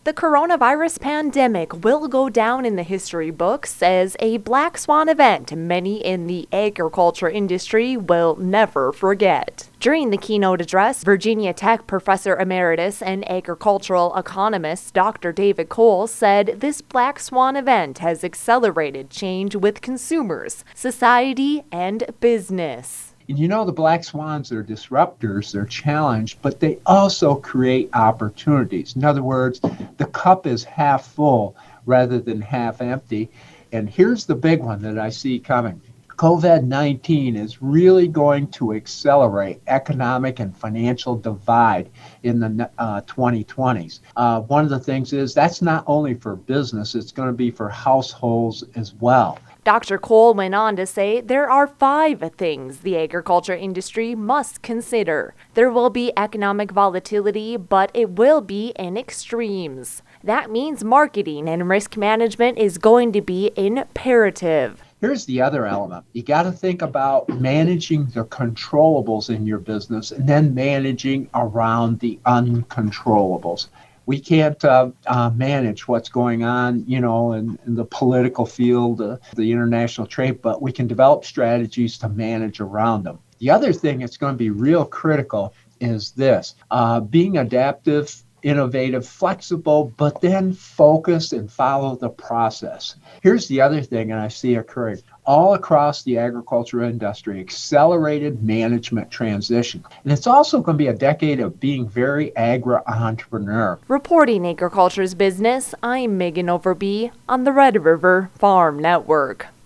The coronavirus pandemic will go down in the history books as a black swan event many in the agriculture industry will never forget. During the keynote address, Virginia Tech Professor Emeritus and agricultural economist Dr. David Cole said this black swan event has accelerated change with consumers, society, and business. You know, the black swans are disruptors, they're challenged, but they also create opportunities. In other words, the cup is half full rather than half empty. And here's the big one that I see coming. COVID-19 is really going to accelerate economic and financial divide in the 2020s. One of the things is that's not only for business, it's going to be for households as well. Dr. Cole went on to say there are 5 things the agriculture industry must consider. There will be economic volatility, but it will be in extremes. That means marketing and risk management is going to be imperative. Here's the other element. You got to think about managing the controllables in your business and then managing around the uncontrollables. We can't manage what's going on, in the political field, the international trade, but we can develop strategies to manage around them. The other thing that's going to be real critical is this, being adaptive, innovative, flexible, but then focus and follow the process. Here's the other thing, and I see occurring all across the agriculture industry, accelerated management transition. And it's also going to be a decade of being very agri-entrepreneur. Reporting Agriculture's Business, I'm Megan Overby on the Red River Farm Network.